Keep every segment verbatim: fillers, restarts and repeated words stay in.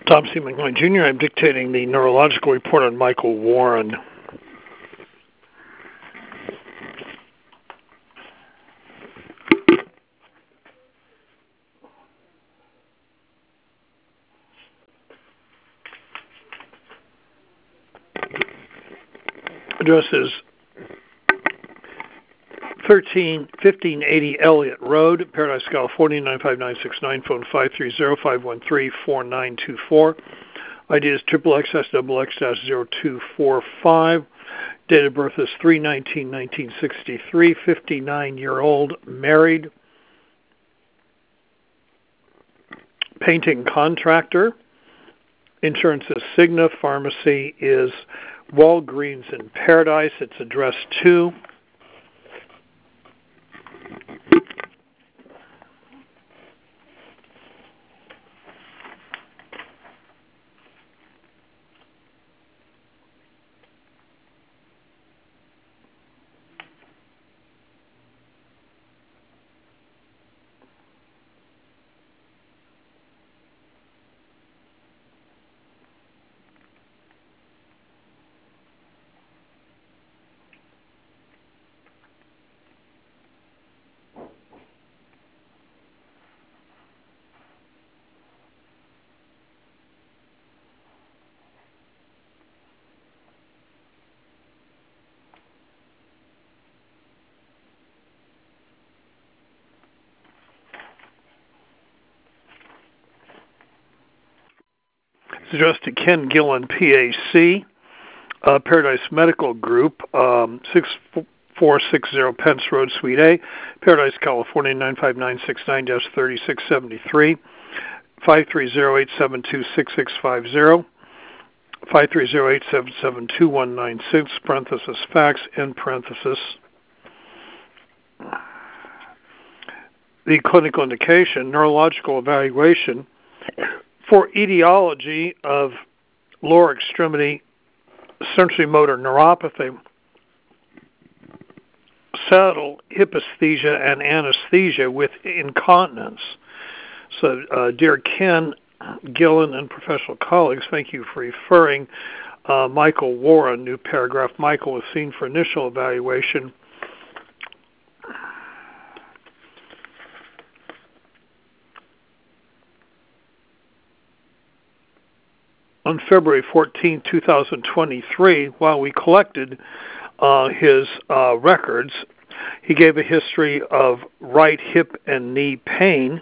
Tom C. McLean Junior I'm dictating the neurological report on Michael Warren. Address is thirteen fifteen eighty Elliott Road, Paradise, California, nine five nine six nine, phone five three zero, five one three, four nine two four. I D is triple X S double X dash zero two four five. Date of birth is three nineteen nineteen sixty-three, fifty-nine-year-old, married, painting contractor. Insurance is Cigna. Pharmacy is Walgreens in Paradise. It's address two. It's addressed to Ken Gillen, P A C, uh, Paradise Medical Group, um, six four six zero Pence Road, Suite A, Paradise, California, nine five nine six nine dash thirty-six seventy-three, five three zero eight seven two six six five zero, five three zero eight seven seven two one nine six, parenthesis fax, end parenthesis. The clinical indication, neurological evaluation for etiology of lower extremity sensory motor neuropathy, saddle hyposthesia and anesthesia with incontinence. So, uh, dear Ken Gillen and professional colleagues, thank you for referring uh, Michael Warren. New paragraph. Michael was seen for initial evaluation on February fourteenth, two thousand twenty-three. While we collected uh, his uh, records, he gave a history of right hip and knee pain,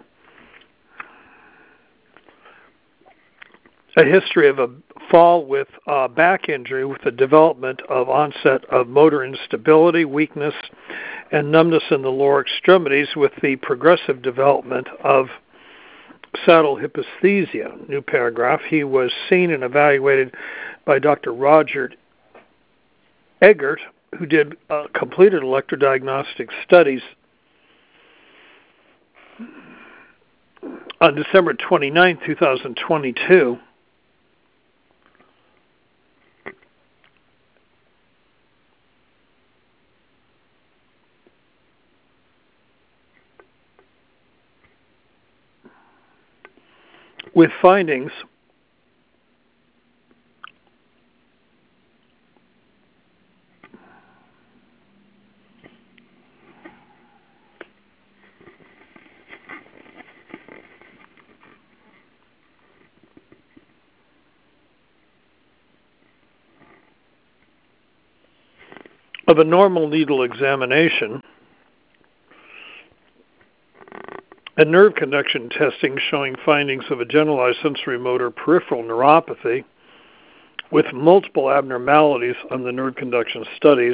a history of a fall with uh, back injury with the development of onset of motor instability, weakness, and numbness in the lower extremities with the progressive development of saddle hyposthesia. New paragraph. He was seen and evaluated by Doctor Roger Eggert, who did uh, completed electrodiagnostic studies on December twenty-ninth, two thousand twenty-two. With findings of a normal needle examination and nerve conduction testing showing findings of a generalized sensory motor peripheral neuropathy with multiple abnormalities on the nerve conduction studies.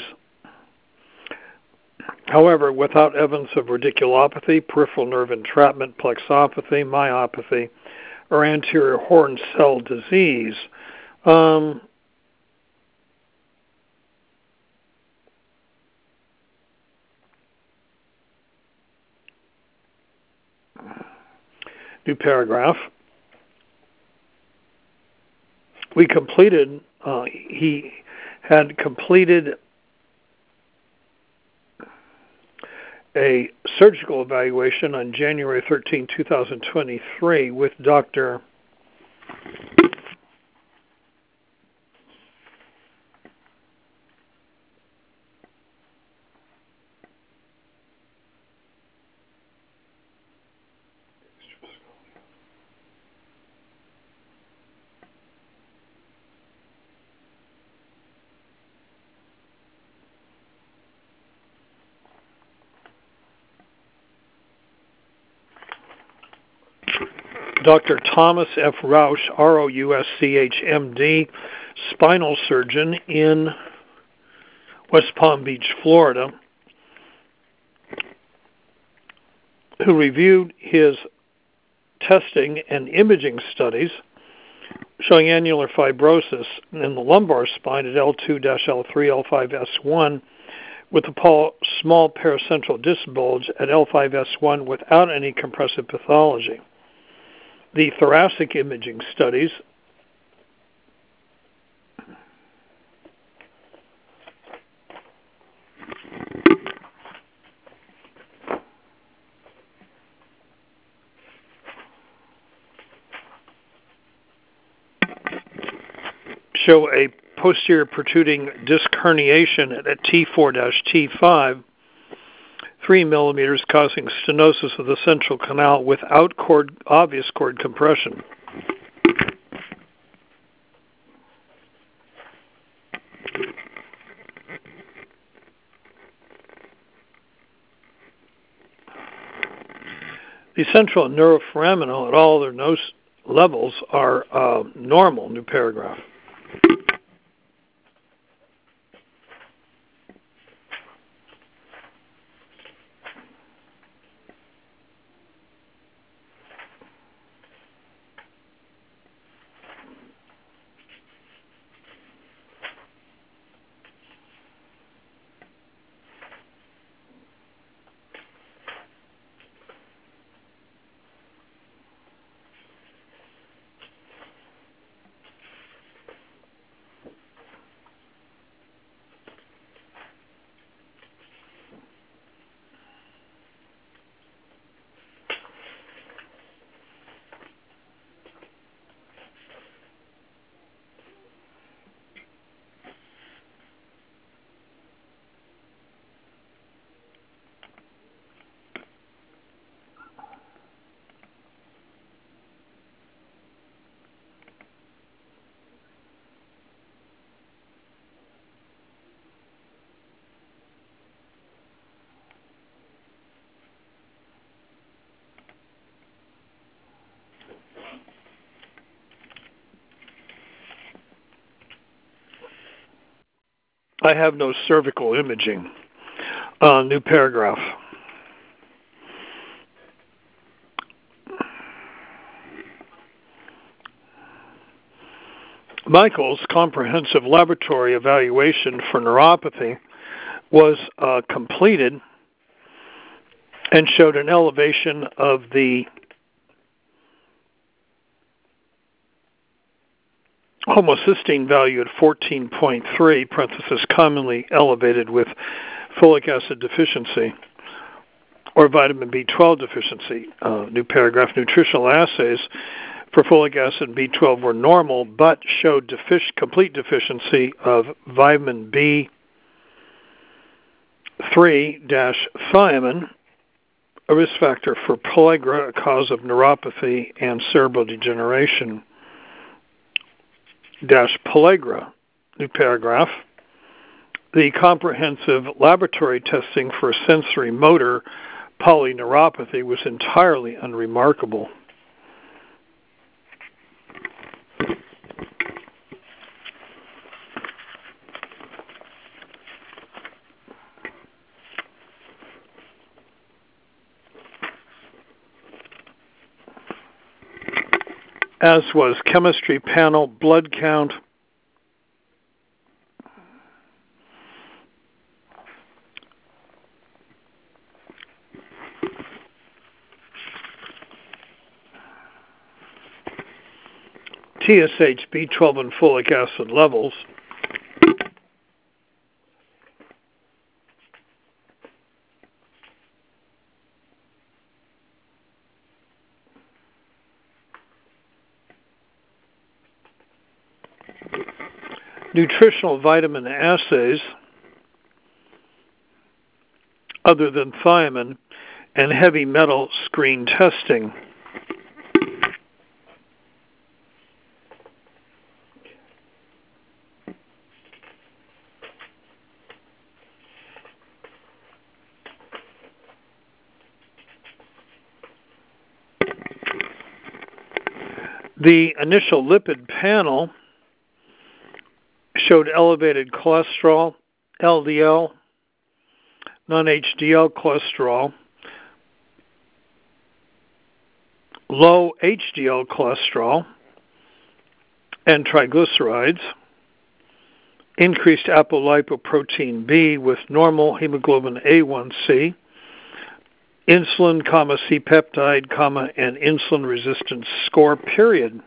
However, without evidence of radiculopathy, peripheral nerve entrapment, plexopathy, myopathy, or anterior horn cell disease. Um, New paragraph. We completed, uh, he had completed a surgical evaluation on January thirteenth, two thousand twenty-three with Doctor Doctor Thomas F. Roush, R O U S C H, M D, spinal surgeon in West Palm Beach, Florida, who reviewed his testing and imaging studies showing annular fibrosis in the lumbar spine at L two L three L five S one with a small paracentral disc bulge at L five S one without any compressive pathology. The thoracic imaging studies show a posterior protruding disc herniation at T four T five, three millimeters, causing stenosis of the central canal without cord, obvious cord compression. The central and neuroforaminal at all their nose levels are uh, normal, new paragraph. I have no cervical imaging. Uh, new paragraph. Michael's comprehensive laboratory evaluation for neuropathy was uh, completed and showed an elevation of the homocysteine value at fourteen point three, parenthesis, commonly elevated with folic acid deficiency or vitamin B twelve deficiency. Uh, new paragraph. Nutritional assays for folic acid and B twelve were normal, but showed defic- complete deficiency of vitamin B three thiamine, a risk factor for pellagra, a cause of neuropathy and cerebral degeneration. Dash pellagra, new paragraph. The comprehensive laboratory testing for sensory motor polyneuropathy was entirely unremarkable. As was chemistry panel, blood count, T S H, B twelve, and folic acid levels, nutritional vitamin assays other than thiamine, and heavy metal screen testing. The initial lipid panel showed elevated cholesterol, L D L, non-H D L cholesterol, low H D L cholesterol, and triglycerides, increased apolipoprotein B with normal hemoglobin A one C, insulin, comma, C-peptide, comma, and insulin resistance score, period.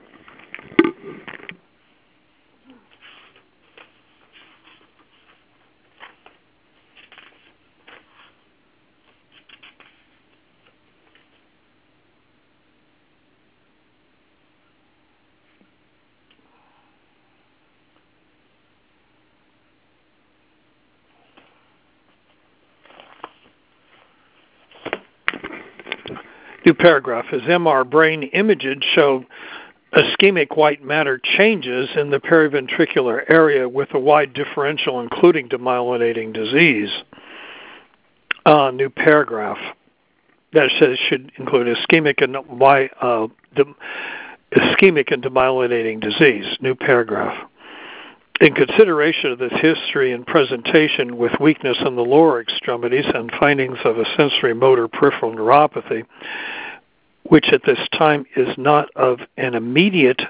New paragraph. As M R brain images show ischemic white matter changes in the periventricular area with a wide differential, including demyelinating disease. Uh, new paragraph. That says should include ischemic and why uh, de, ischemic and demyelinating disease. New paragraph. In consideration of this history and presentation with weakness in the lower extremities and findings of a sensory motor peripheral neuropathy, which at this time is not of an immediate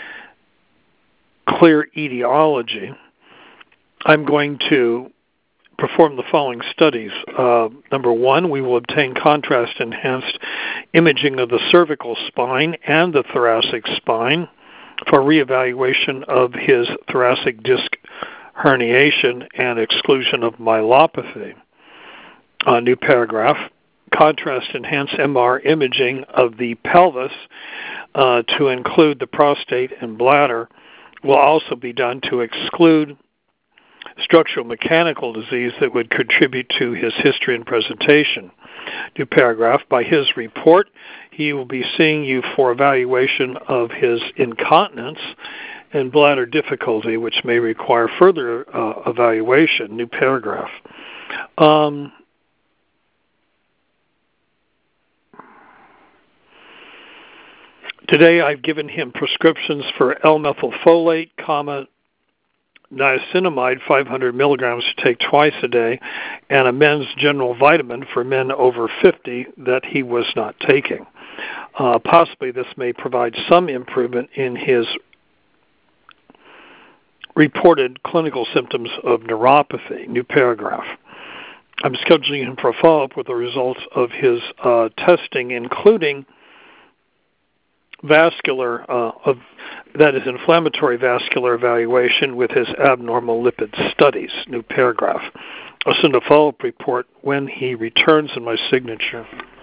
clear etiology, I'm going to perform the following studies. Uh, number one, we will obtain contrast-enhanced imaging of the cervical spine and the thoracic spine for reevaluation of his thoracic disc herniation and exclusion of myelopathy. Uh, new paragraph. Contrast-enhanced M R imaging of the pelvis uh, to include the prostate and bladder will also be done to exclude structural mechanical disease that would contribute to his history and presentation. New paragraph. By his report, he will be seeing you for evaluation of his incontinence and bladder difficulty, which may require further uh, evaluation. New paragraph. Um, today I've given him prescriptions for L-methylfolate, comma, niacinamide five hundred milligrams to take twice a day, and a men's general vitamin for men over fifty that he was not taking. Uh, possibly this may provide some improvement in his reported clinical symptoms of neuropathy. New paragraph. I'm scheduling him for a follow-up with the results of his uh, testing, including vascular, uh, of, that is inflammatory vascular evaluation with his abnormal lipid studies. New paragraph. I'll send a follow-up report when he returns in my signature.